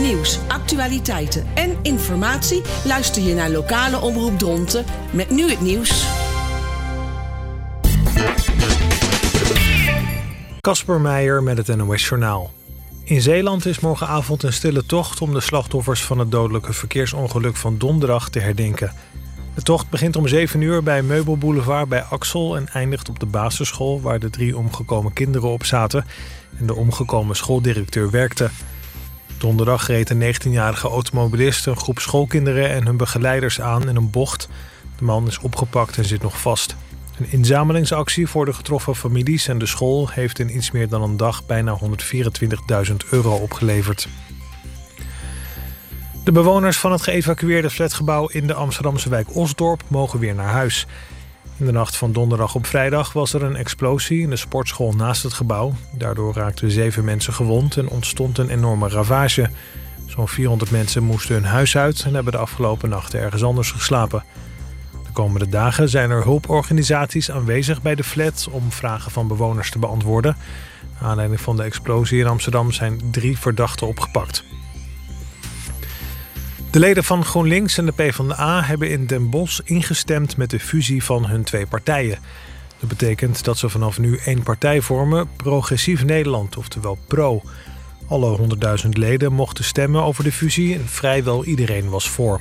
nieuws, actualiteiten en informatie luister je naar Lokale Omroep Dronten met nu het nieuws. Casper Meijer met het NOS Journaal. In Zeeland is morgenavond een stille tocht om de slachtoffers van het dodelijke verkeersongeluk van donderdag te herdenken. De tocht begint om 7 uur bij Meubelboulevard bij Axel en eindigt op de basisschool waar de 3 omgekomen kinderen op zaten en de omgekomen schooldirecteur werkte. Donderdag reed een 19-jarige automobilist een groep schoolkinderen en hun begeleiders aan in een bocht. De man is opgepakt en zit nog vast. Een inzamelingsactie voor de getroffen families en de school heeft in iets meer dan een dag bijna €124.000 opgeleverd. De bewoners van het geëvacueerde flatgebouw in de Amsterdamse wijk Osdorp mogen weer naar huis. In de nacht van donderdag op vrijdag was er een explosie in de sportschool naast het gebouw. Daardoor raakten 7 mensen gewond en ontstond een enorme ravage. Zo'n 400 mensen moesten hun huis uit en hebben de afgelopen nachten ergens anders geslapen. De komende dagen zijn er hulporganisaties aanwezig bij de flat om vragen van bewoners te beantwoorden. Naar aanleiding van de explosie in Amsterdam zijn 3 verdachten opgepakt. De leden van GroenLinks en de PvdA hebben in Den Bosch ingestemd met de fusie van hun 2 partijen. Dat betekent dat ze vanaf nu 1 partij vormen, Progressief Nederland, oftewel PRO. Alle 100.000 leden mochten stemmen over de fusie en vrijwel iedereen was voor.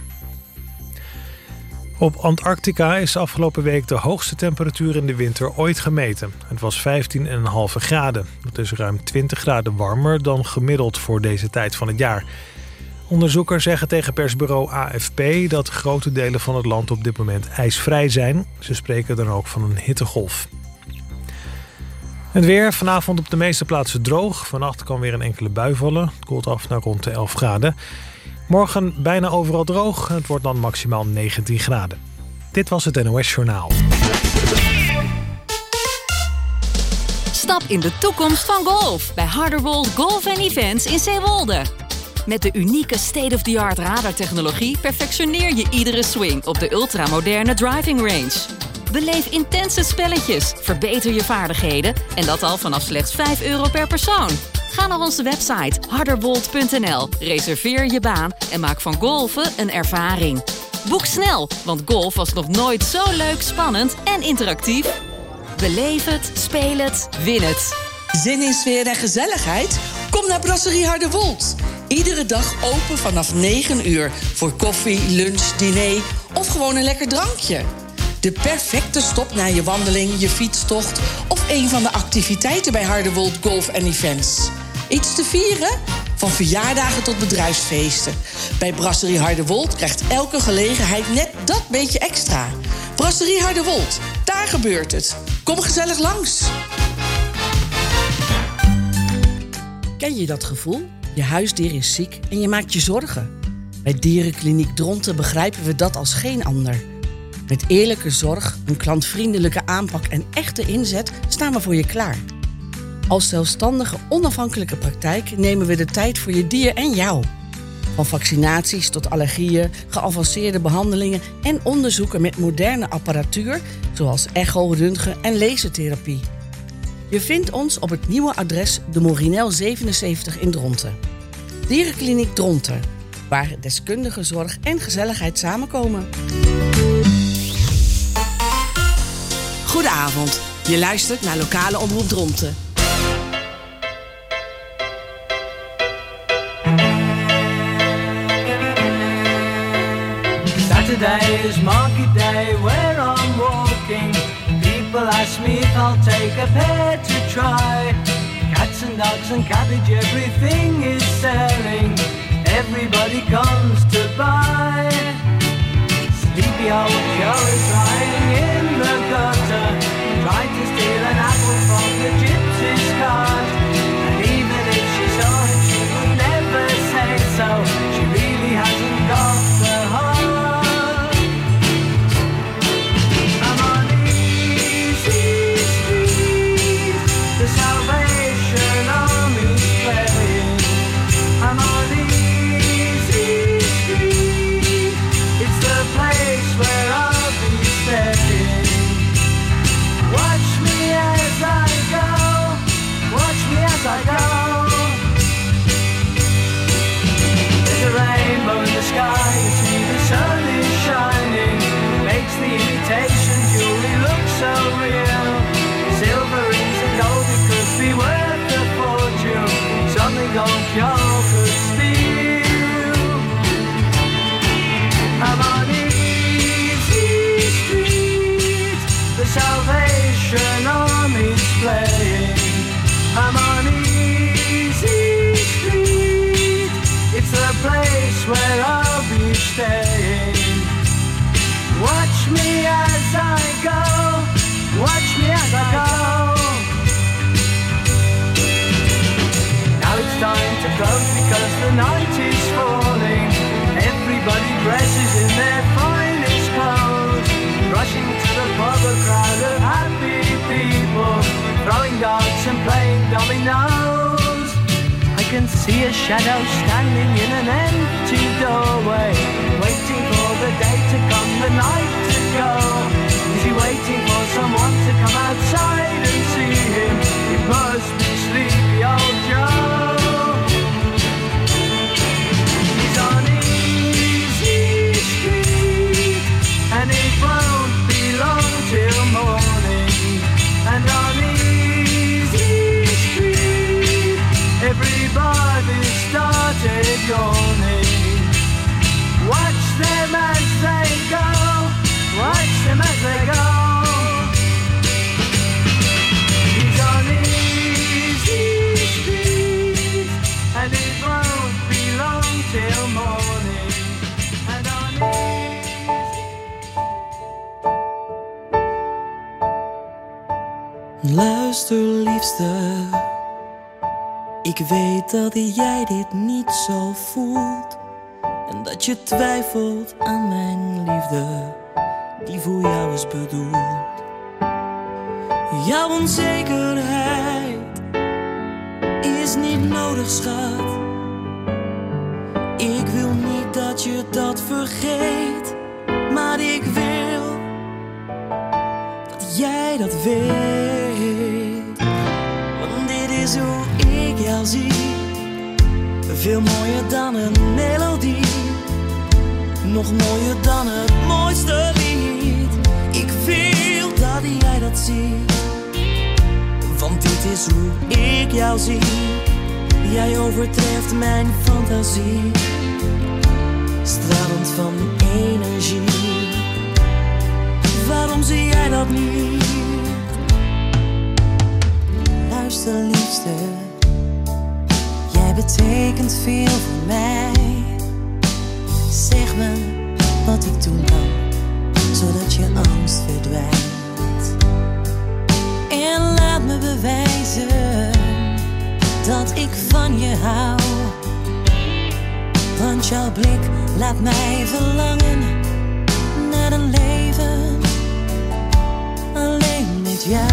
Op Antarctica is afgelopen week de hoogste temperatuur in de winter ooit gemeten. Het was 15,5 graden. Dat is ruim 20 graden warmer dan gemiddeld voor deze tijd van het jaar. Onderzoekers zeggen tegen persbureau AFP dat grote delen van het land op dit moment ijsvrij zijn. Ze spreken dan ook van een hittegolf. Het weer, vanavond op de meeste plaatsen droog. Vannacht kan weer een enkele bui vallen. Het koelt af naar rond de 11 graden. Morgen bijna overal droog. Het wordt dan maximaal 19 graden. Dit was het NOS Journaal. Stap in de toekomst van golf bij Harderwold Golf Events in Zeewolde. Met de unieke state-of-the-art radartechnologie perfectioneer je iedere swing op de ultramoderne driving range. Beleef intense spelletjes, verbeter je vaardigheden en dat al vanaf slechts €5 per persoon. Ga naar onze website harderwold.nl, reserveer je baan en maak van golfen een ervaring. Boek snel, want golf was nog nooit zo leuk, spannend en interactief. Beleef het, speel het, win het. Zin in sfeer en gezelligheid? Kom naar Brasserie Harderwold. Iedere dag open vanaf 9 uur voor koffie, lunch, diner of gewoon een lekker drankje. De perfecte stop na je wandeling, je fietstocht of een van de activiteiten bij Harderwold Golf Events. Iets te vieren? Van verjaardagen tot bedrijfsfeesten. Bij Brasserie Harderwold krijgt elke gelegenheid net dat beetje extra. Brasserie Harderwold, daar gebeurt het. Kom gezellig langs. Ken je dat gevoel? Je huisdier is ziek en je maakt je zorgen. Bij Dierenkliniek Dronten begrijpen we dat als geen ander. Met eerlijke zorg, een klantvriendelijke aanpak en echte inzet staan we voor je klaar. Als zelfstandige, onafhankelijke praktijk nemen we de tijd voor je dier en jou. Van vaccinaties tot allergieën, geavanceerde behandelingen en onderzoeken met moderne apparatuur, zoals echo, röntgen en lasertherapie. Je vindt ons op het nieuwe adres de Morinel 77 in Dronten. Dierenkliniek Dronten, waar deskundige zorg en gezelligheid samenkomen. Goedenavond, je luistert naar Lokale Omroep Dronten. Saturday is market day where I'm walking. People ask me if I'll take a pair to try. Cats and dogs and cabbage, everything is selling. Everybody comes to buy. Sleepy old Joe is lying in the gutter, tried to steal an apple from the gypsy's cart. And even if she saw it, she would never say so. She really hasn't got the heart. I'm on easy street, the Salvation Army's playing. I'm on easy street, it's the place where I'll be stepping. night is falling. Everybody dresses in their finest clothes, rushing to the pub, a crowd of happy people, throwing darts and playing dominoes. I can see a shadow standing in an empty doorway, waiting for the day to come, the night to go. Is he waiting for someone to come outside and see him? It must be sleepy old Joe. He's on Easy Street, and it won't be long till morning. And on Easy Street, everybody started yawning. Watch them as they go, watch them as they go. He's on Easy Street, and it won't be long till morning. And on Luister liefste, ik weet dat jij dit niet zo voelt en dat je twijfelt aan mijn liefde die voor jou is bedoeld. Jouw onzekerheid is niet nodig, schat. Ik wil niet dat je dat vergeet, maar ik wil dat jij dat weet. Want dit is hoe ik jou zie, veel mooier dan een melodie, nog mooier dan het mooiste lied. Ik wil dat jij dat ziet, want dit is hoe ik jou zie. Jij overtreft mijn fantasie, stralend van energie. Waarom zie jij dat niet? Luister liefste, jij betekent veel voor mij. Zeg me wat ik doen kan, zodat je angst verdwijnt. En laat me bewijzen dat ik van je hou. Want jouw blik laat mij verlangen naar een leven alleen met jou.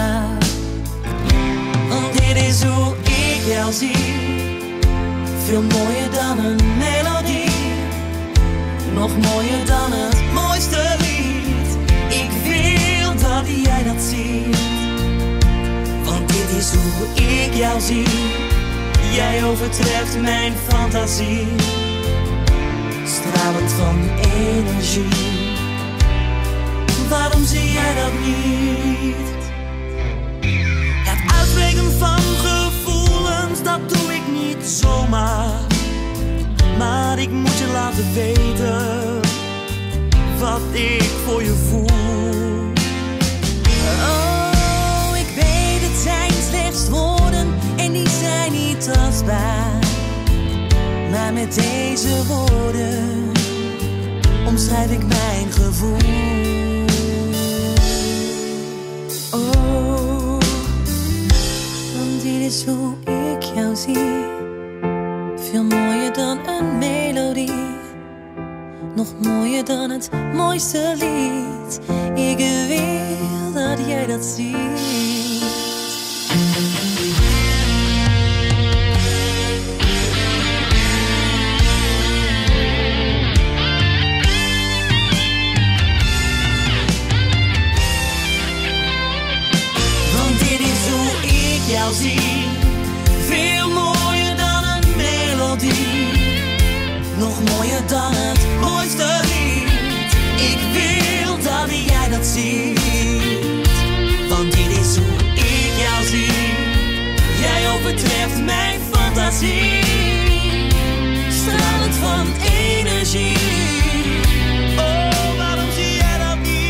Want dit is hoe ik jou zie, veel mooier dan een melodie, nog mooier dan het mooiste lied. Ik wil dat jij dat ziet, want dit is hoe ik jou zie. Jij overtreft mijn fantasie, stralend van energie. Waarom zie jij dat niet? Het uitspreken van gevoelens, dat doe ik niet zomaar. Maar ik moet je laten weten wat ik voor je voel. Oh, ik weet het zijn slechts woorden en die zijn niet tastbaar. Maar met deze woorden omschrijf ik mijn gevoel. Oh, want dit is hoe ik jou zie, veel mooier dan een melodie, nog mooier dan het mooiste lied. Ik wil dat jij dat ziet. Jou zie, veel mooier dan een melodie, nog mooier dan het mooiste lied. Ik wil dat jij dat ziet, want dit is hoe ik jou zie. Jij overtreft mijn fantasie, stralend van energie. Oh, waarom zie jij dat niet?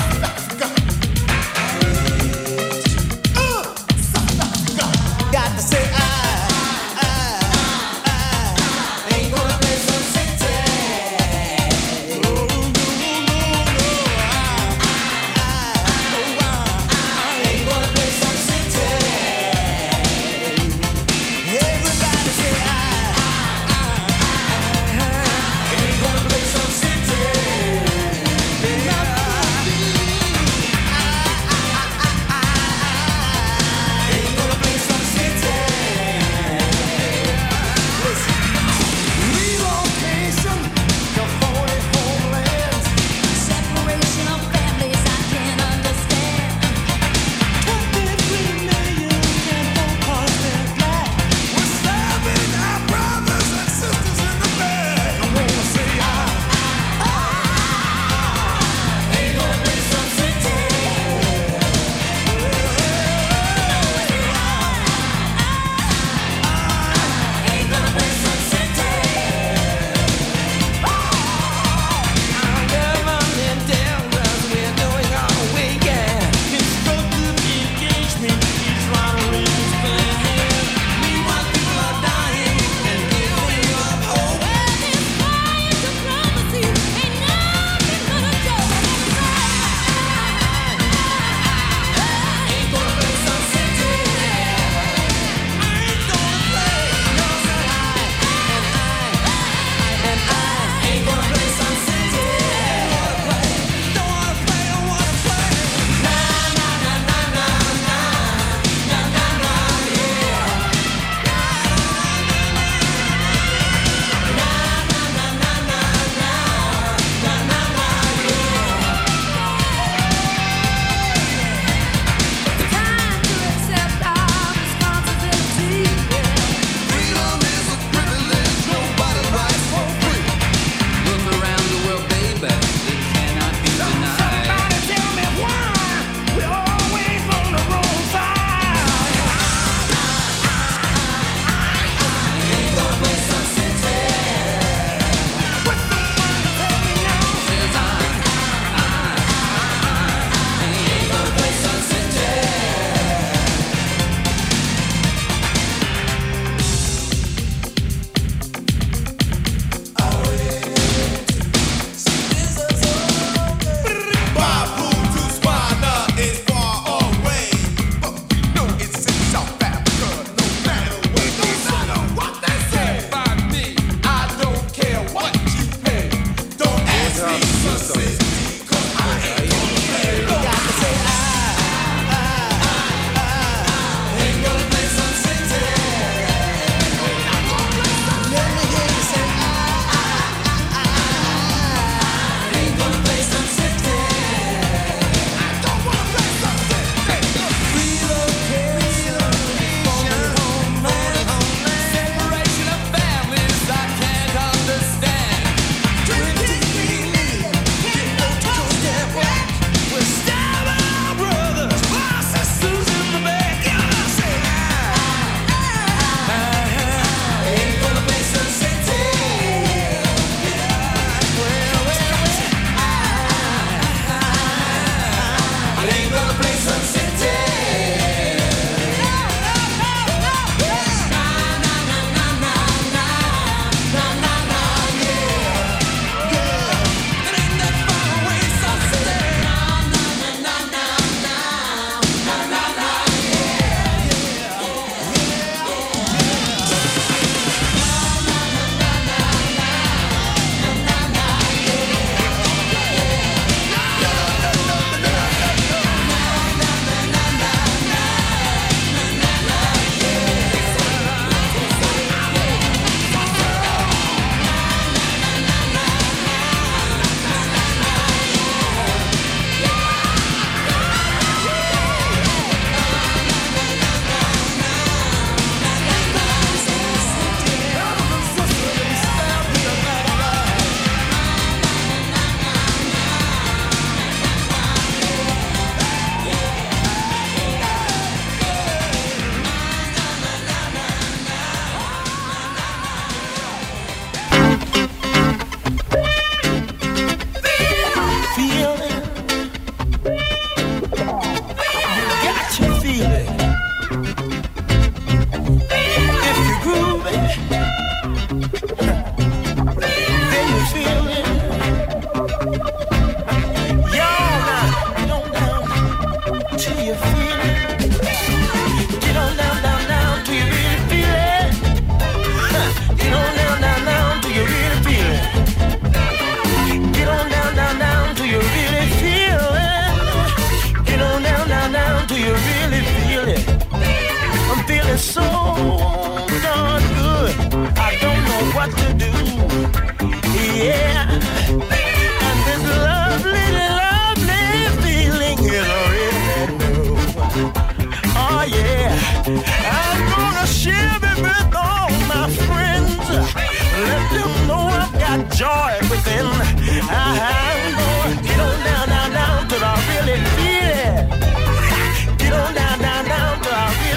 Got to say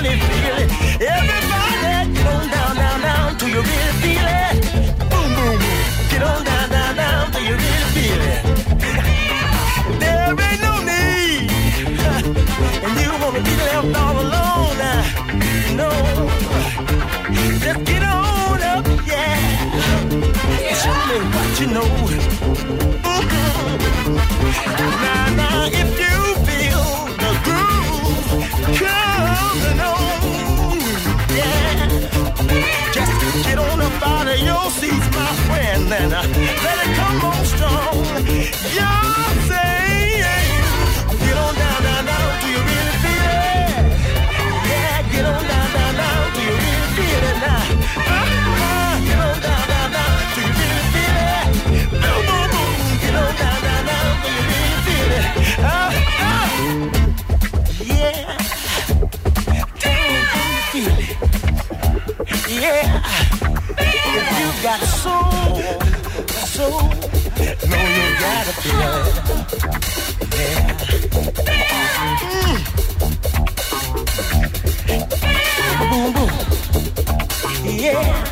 really feel it. Everybody, get on down, down, down till you really feel it. Boom, boom, boom. Get on down, down, down till you really feel it. There ain't no need, and you wanna be left all alone now. No, just get on up, yeah. Show me what you know. Now, if you feel the groove coming on, yeah, just get on up out of your seats, my friend, and let it come on strong. Y'all say, get on down, down, down, do you really feel it? Yeah, get on down, down, down, do you really feel it now? Get on down, down, down, do you really feel it? Boom, boom, boom, get on down, down, down, do you really feel it? Yeah, damn, do you feel it? Yeah, if you got a soul, know you gotta feel it. Yeah. Boom, boom. Yeah.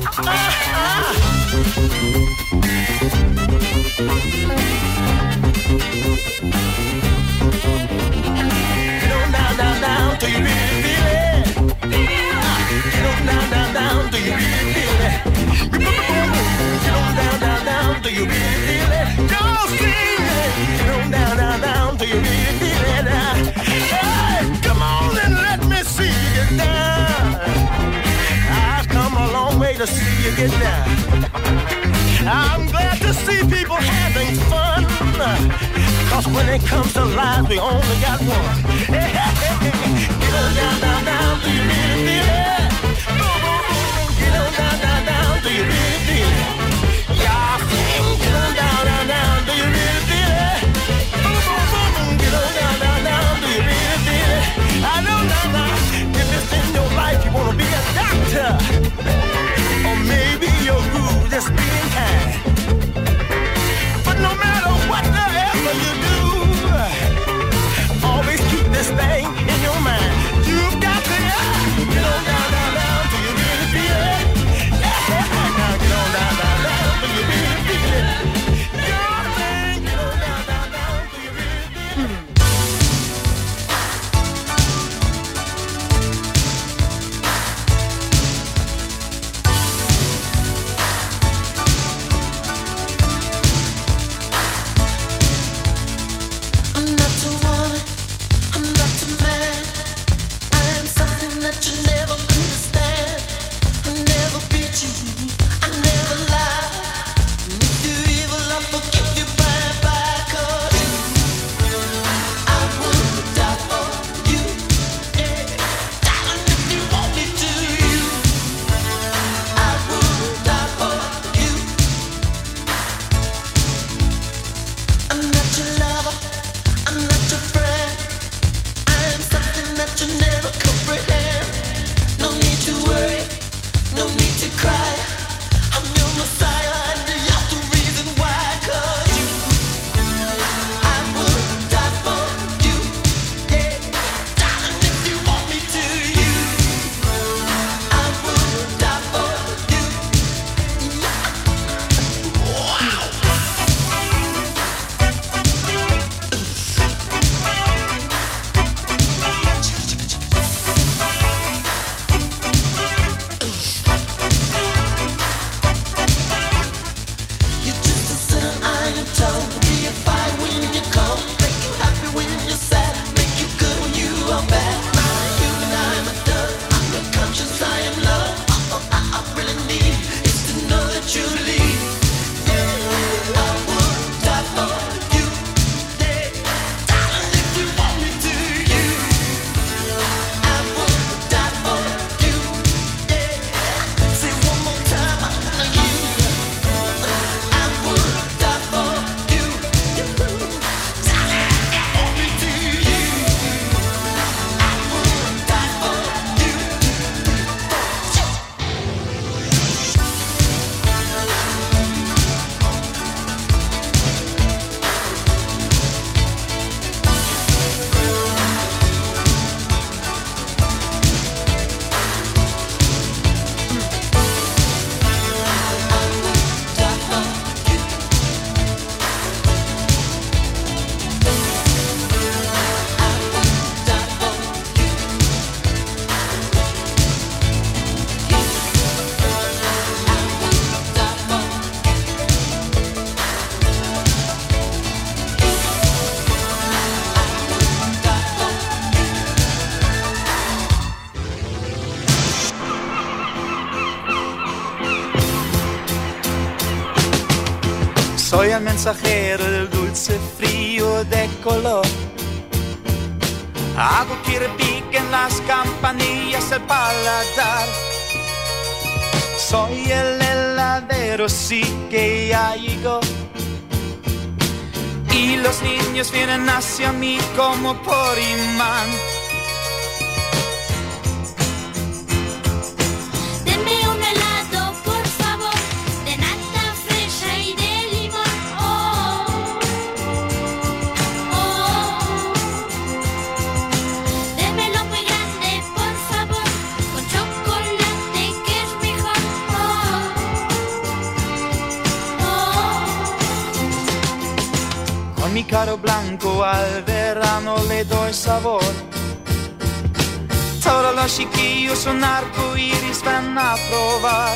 Get on down, down, down till you really feel it. Get on down, down, down till you really feel it. Get on down, down, down till you really feel it. Don't sing it. Get on down, down, down till you really feel it. Hey, come on and let me see you get down. I've come a long way to see you get down. I'm glad to see people having fun, 'cause when it comes to life, we only got one. Hey, hey, hey, hey. Get on down, down, down, do you really feel it? Boom, boom, boom. Get on down, down, down, do you really feel it? Y'all sing, get on down, down, down, do you really feel it? Boom, boom, boom. Get on down, down, down, do you really feel it? I know now, if it's in your life, you wanna be a doctor, or maybe your groove just being kind. But no matter whatever you do, always keep this thing in your mind. You've got Soy el mensajero del dulce frío de color. Hago que repiquen las campanillas del paladar. Soy el heladero, sí que ya llegó. Y los niños vienen hacia mí como por imán. Deme un helado, por favor, de nata, fresa y de limón. Oh, oh, oh. Démelo muy grande, por favor, con chocolate que es mejor. Oh, oh. Con mi caro blanco al verano le doy sabor. Todos los chiquillos un arco iris van a probar.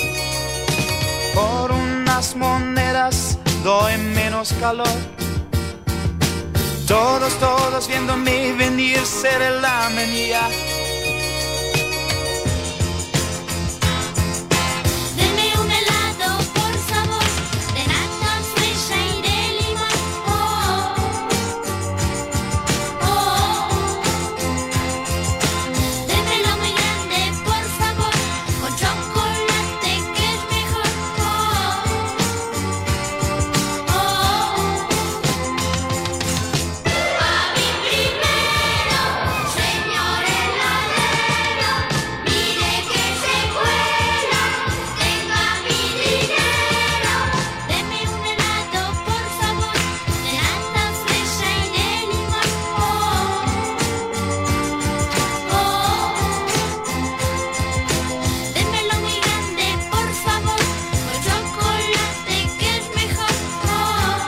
Por unas monedas doy menos calor. Todos viéndome venir, seré la menía. Deme un helado, por favor, de nata, fresa y de limón. Oh, oh, oh. Démelo muy grande, por favor, con chocolate que es mejor. Oh, oh, oh. A mi primero, señor heladero, mire que se cuela, tenga mi dinero. Deme un helado, por favor, de nata, fresa y de limón. Oh, oh. Démelo muy grande, por favor, con chocolate que es mejor. Oh,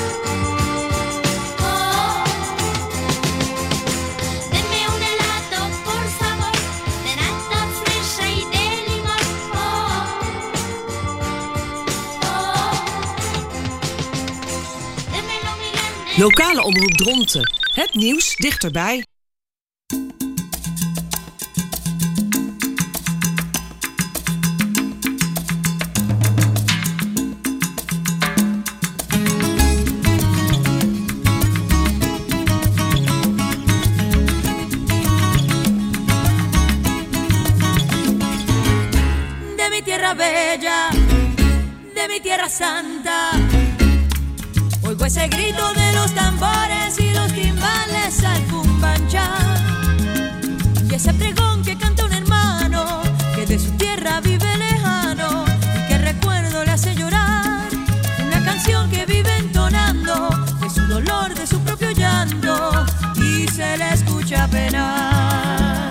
oh. Deme un helado, por favor, de nata, fresa y de limón. Oh, oh. Démelo muy grande. Lokale omroep Dronten. Het nieuws dichterbij. De mi tierra bella, de mi tierra santa, oigo ese grito de los tambores y los timbales al cumbanchá. Y ese pregón que canta un hermano que de su tierra vive lejano y que recuerdo le hace llorar. Una canción que vive entonando de su dolor, de su propio llanto y se le escucha penar.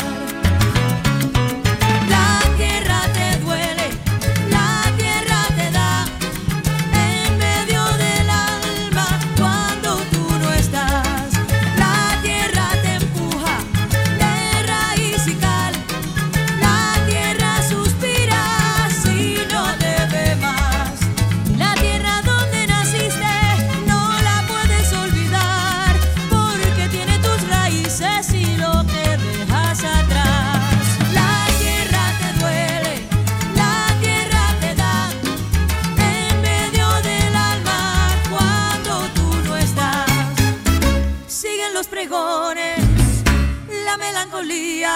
La tierra te duele, la tierra te da en medio del alma cuando tú no estás. La tierra te empuja de raíz y cal. La tierra suspira si no te ve más. La tierra donde naciste no la puedes olvidar porque tiene tus raíces y lo que dejas atrás. La tierra te duele, la tierra te da en medio del alma cuando tú no estás. Siguen los pregones, la melancolía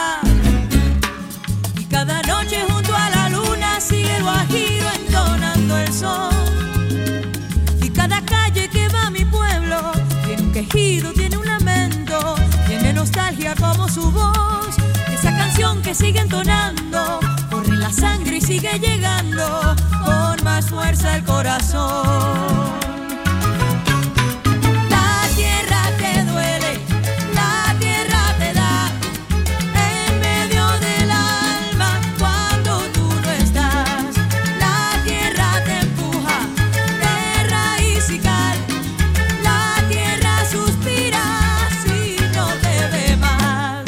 y cada noche junto a la luna sigue el guajiro entonando el son. Y cada calle que va a mi pueblo tiene un quejido, tiene un lamento, tiene nostalgia como su voz. Esa canción que sigue entonando corre en la sangre y sigue llegando con más fuerza al corazón. La tierra te duele, la tierra te da en medio del alma cuando tú no estás. La tierra te empuja de raíz y cal. La tierra suspira si no te ve más.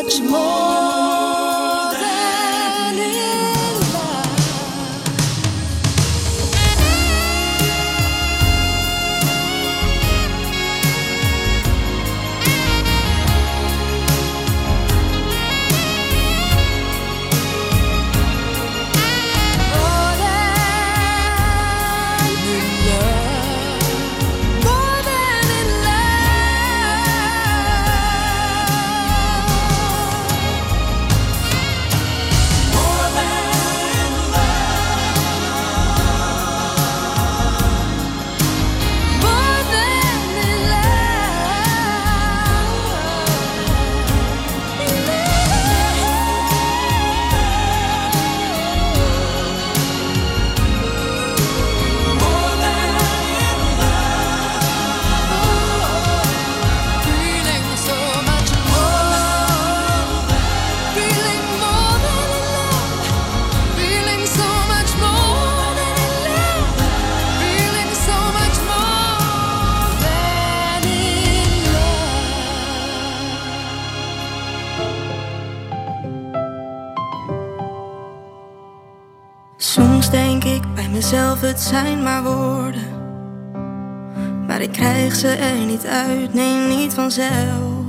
much more than in love. More than in love. More than in Soms denk ik bij mezelf, het zijn maar woorden, maar ik krijg ze er niet uit, nee, niet vanzelf.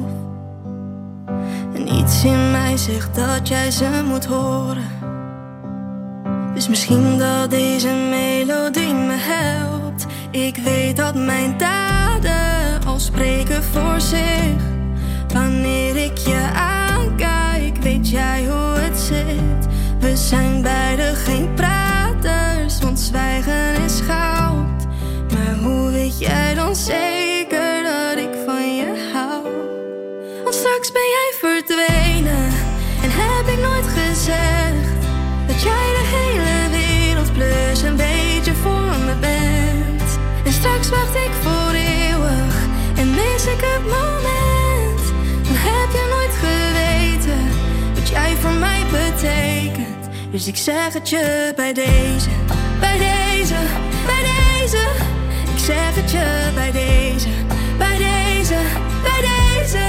En iets in mij zegt dat jij ze moet horen. Dus misschien dat deze melodie me helpt. Ik weet dat mijn daden al spreken voor zich. Wanneer ik je aankijk, weet jij hoe het zit. We zijn beide geen praters, want zwijgen is goud. Maar hoe weet jij dan zeker dat ik van je hou? Want straks ben jij verdwenen en heb ik nooit gezegd dat jij de hele wereld plus een beetje voor me bent. En straks wacht ik voor eeuwig en mis ik het moment. Dan heb je nooit geweten wat jij voor mij betekent. Dus ik zeg het je bij deze, bij deze, bij deze. Ik zeg het je bij deze, bij deze, bij deze.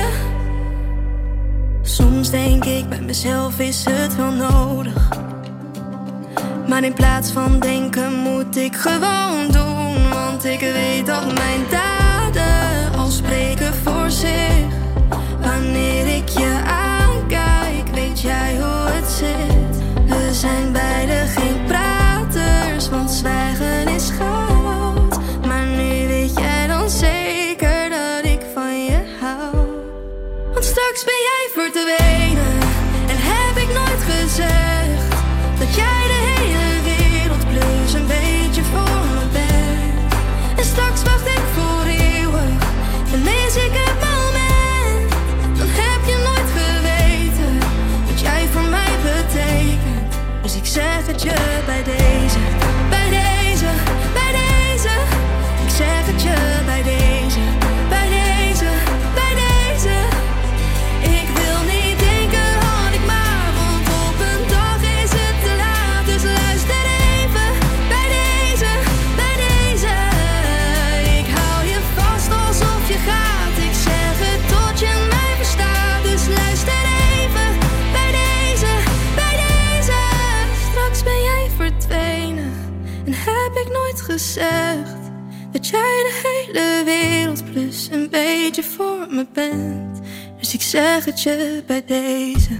Soms denk ik bij mezelf, is het wel nodig? Maar in plaats van denken moet ik gewoon doen. Want ik weet dat mijn daden al spreken voor zich. Wanneer ik je aankijk, weet jij hoe het zit. We zijn beide geen praters, want zwijgen is goud. Maar nu weet jij dan zeker dat ik van je hou. Want straks ben jij verdwenen en heb ik nooit gezegd dat jij de hele wereld plus een beetje voor me bent. En straks wacht ik voor eeuwig en mis ik het moment. Dan heb je nooit geweten wat jij voor mij betekent. Dus ik zeg het je bij deze, bij deze, bij deze. Ik zeg het je bij deze, bij deze, bij deze. Ik wil niet denken, had ik maar, want op een dag is het te laat. Dus luister even, bij deze, bij deze. Ik hou je vast alsof je gaat. Ik zeg het tot je mij verstaat. Dus luister even, bij deze, bij deze. Straks ben jij verdwenen en heb ik nooit gezegd dat jij de hele wereld plus een beetje voor me bent. Dus ik zeg het je bij deze.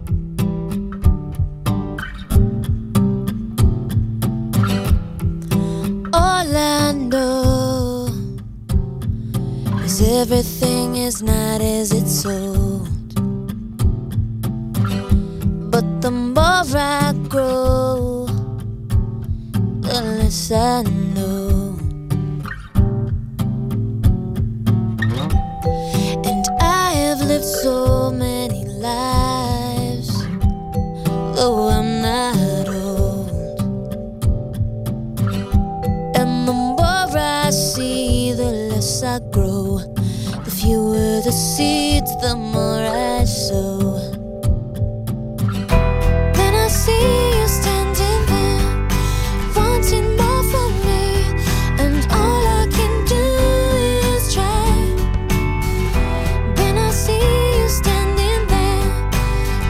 Orlando, 'cause everything is not as it's sold. But the more I grow, the less I know. And I have lived so many lives, though I'm not old. And the more I see, the less I grow. The fewer the seeds, the more I sow. Then I see you standing there, wanting more from me, and all I can do is try. Then I see you standing there,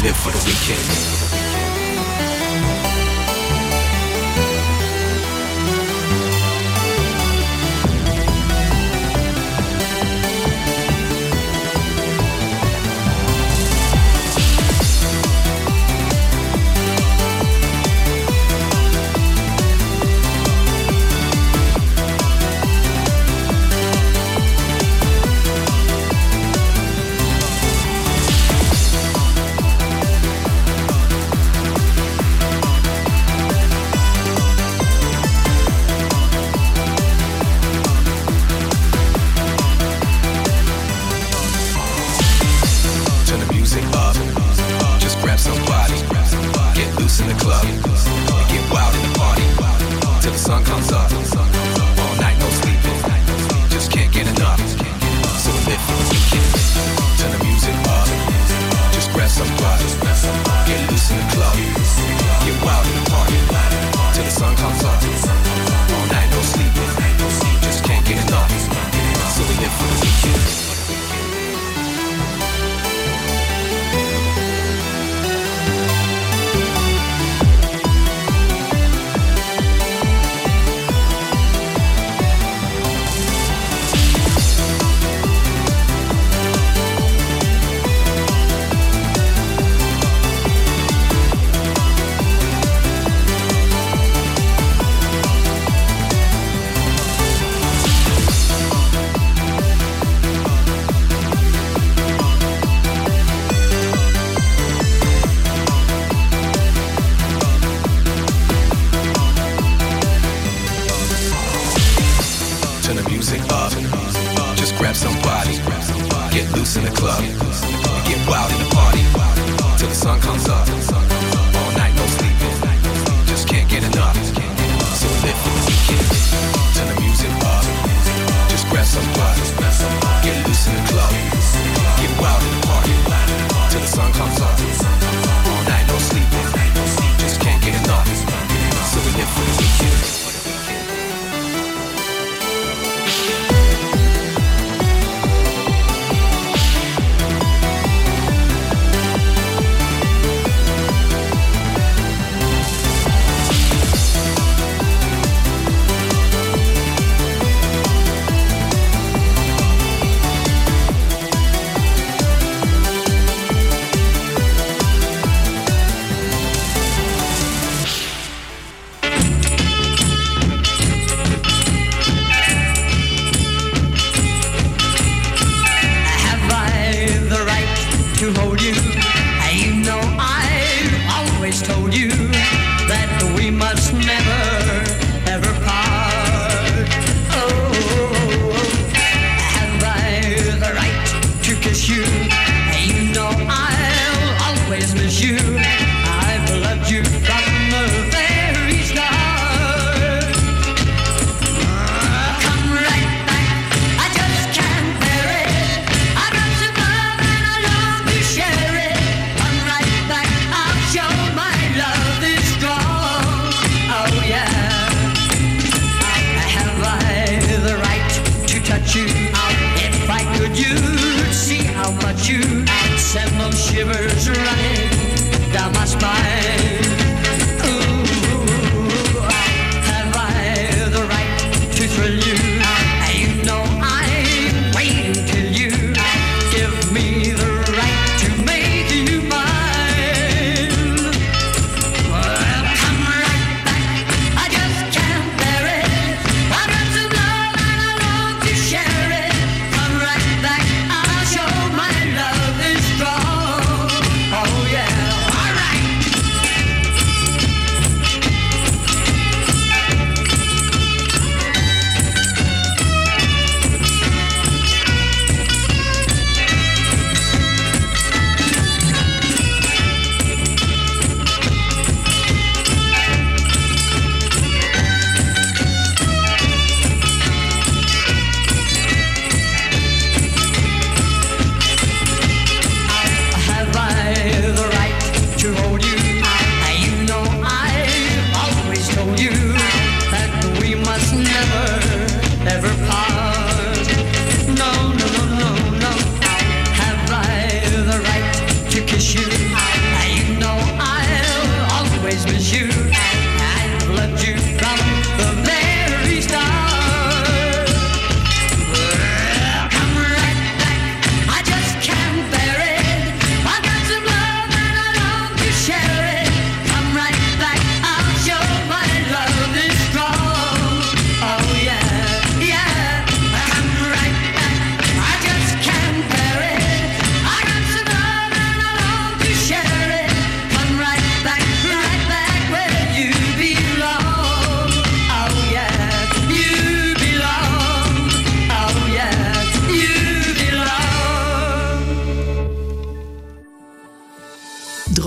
live for the weekend. If I could, you'd see how much you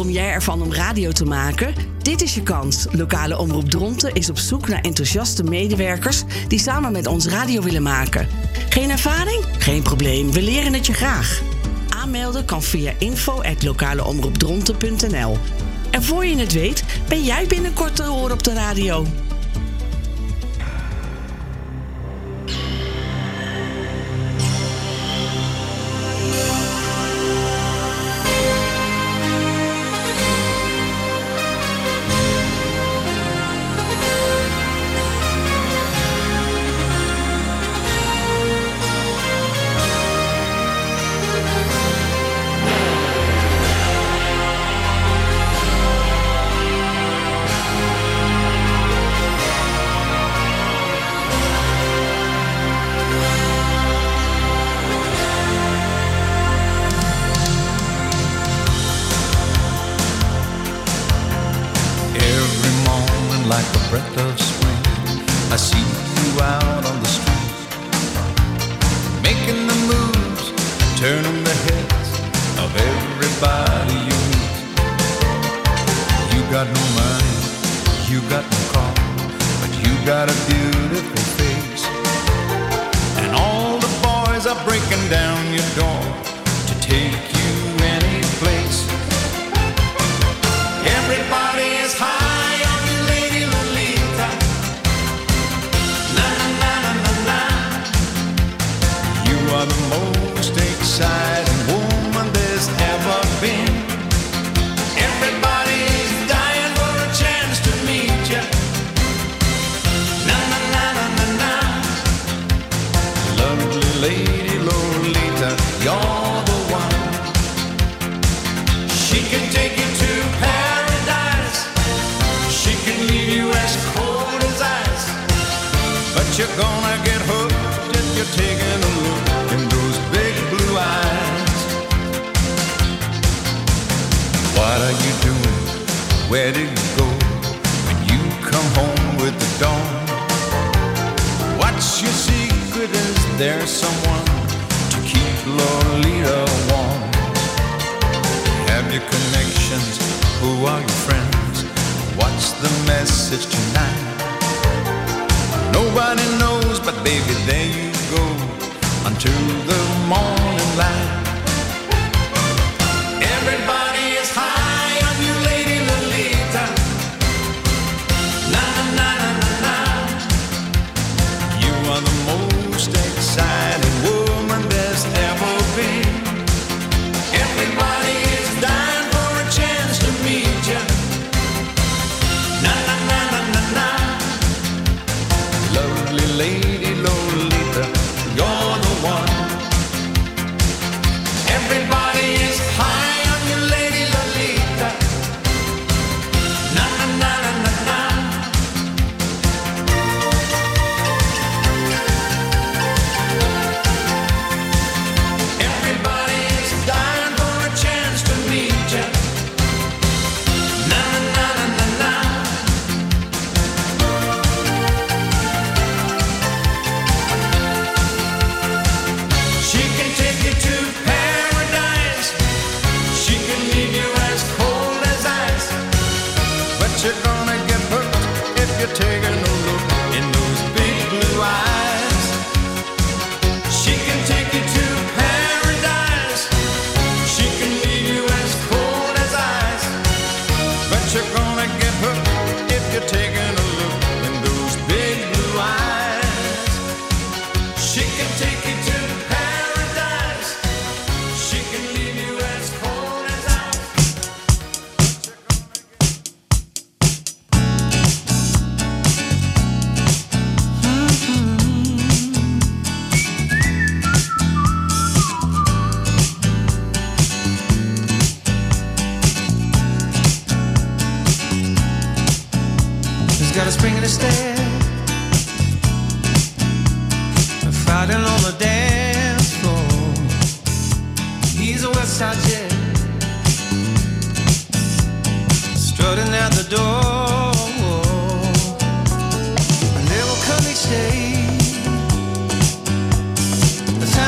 Droom jij ervan om radio te maken? Dit is je kans. Lokale Omroep Dronten is op zoek naar enthousiaste medewerkers die samen met ons radio willen maken. Geen ervaring? Geen probleem, we leren het je graag. Aanmelden kan via info@lokaleomroepdronten.nl. En voor je het weet, ben jij binnenkort te horen op de radio.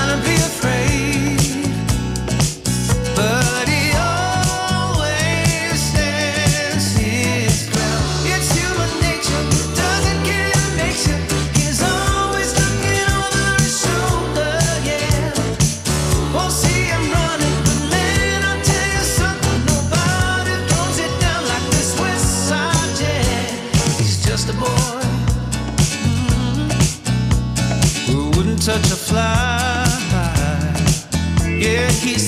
But he always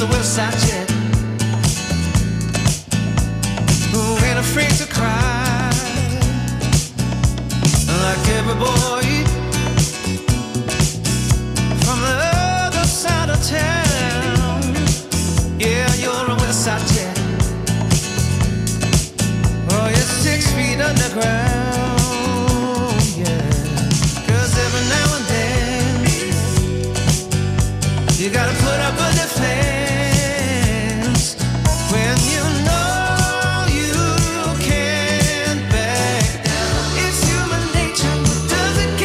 the west side jet. Who ain't afraid to cry like every boy from the other side of town. Yeah, you're a west side jet. Oh, you're 6 feet underground. Yeah, 'cause every now and then you gotta put up a defense when you know you can't back down. It's human nature, but does it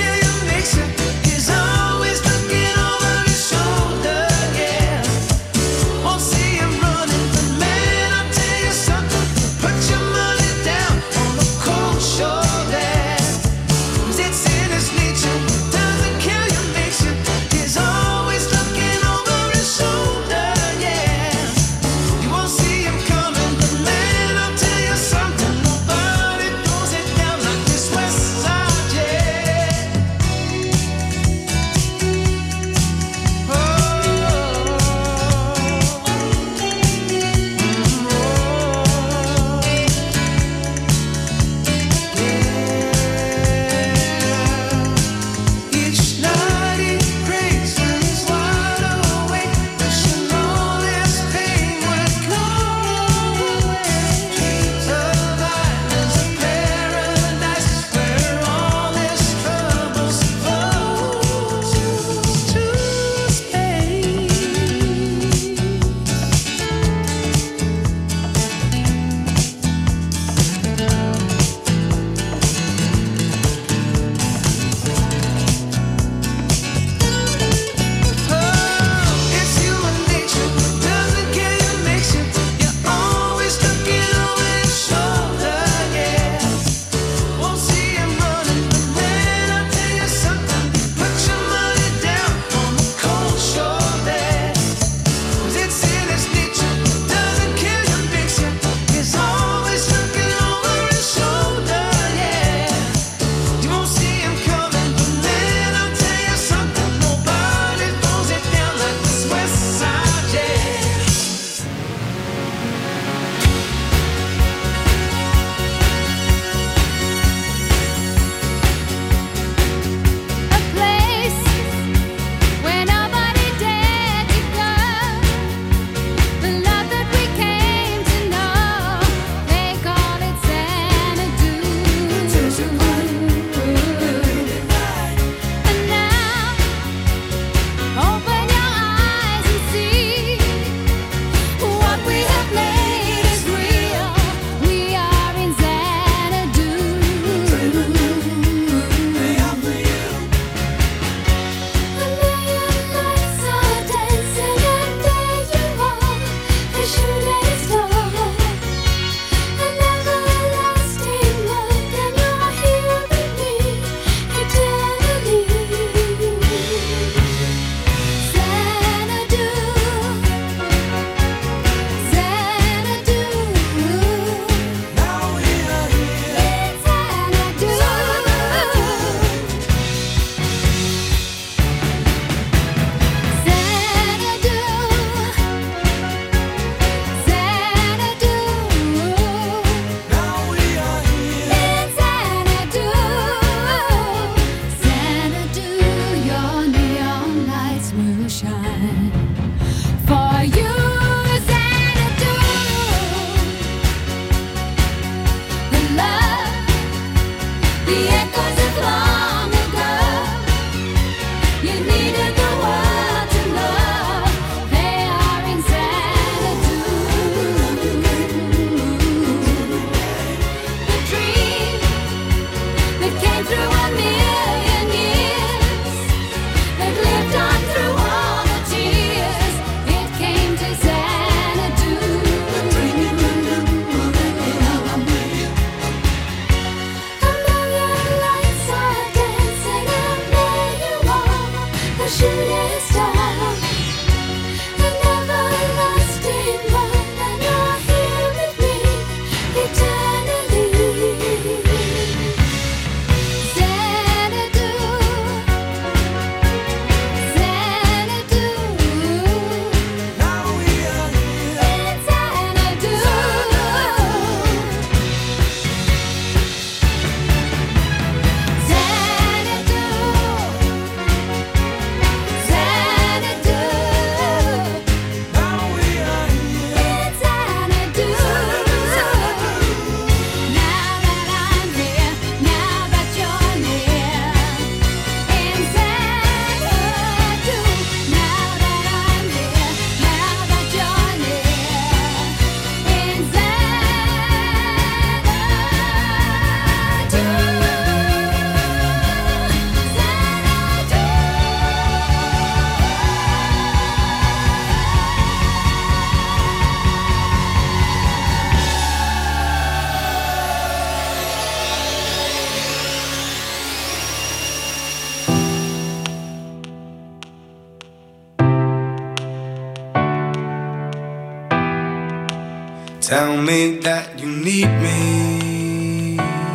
Tell me that you need me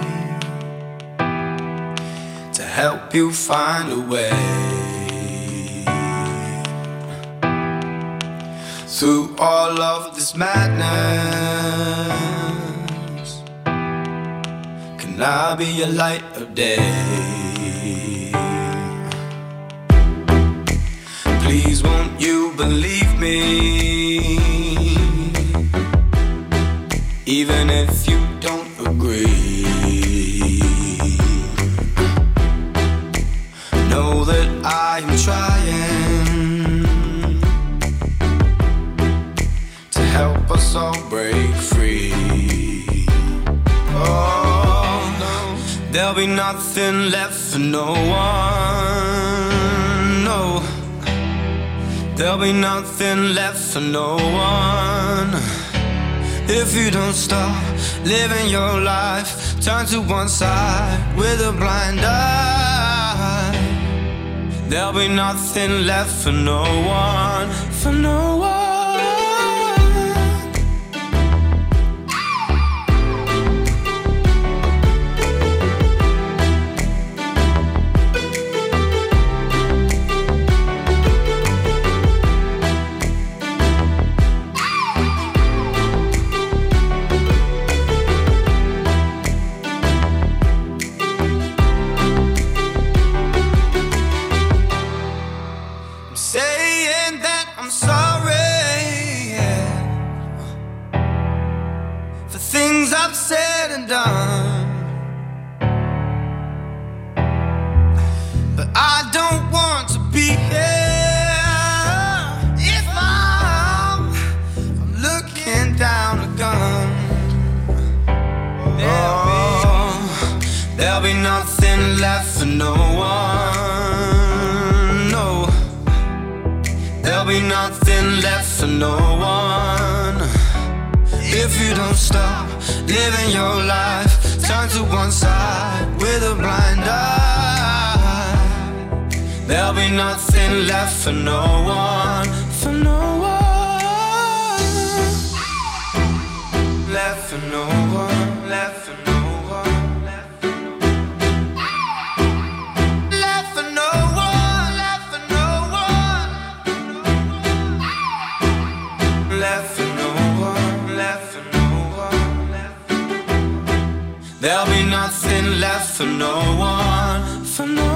to help you find a way through all of this madness. Can I be a light of day? Please won't you believe me, even if you don't agree? Know that I am trying to help us all break free. Oh no, there'll be nothing left for no one. No, there'll be nothing left for no one. If you don't stop living your life, turn to one side with a blind eye, there'll be nothing left for no one, for no one. Said and done, but I don't want to be here if I'm looking down a gun. There'll be nothing left for no one. No, there'll be nothing left for no one. If you don't stop living your life, turn to one side with a blind eye, there'll be nothing left for no one, for no one. Left for no one, left for no one, left for no one, left for no one, left for no one, left for no one. There'll be nothing left for no one, for no one.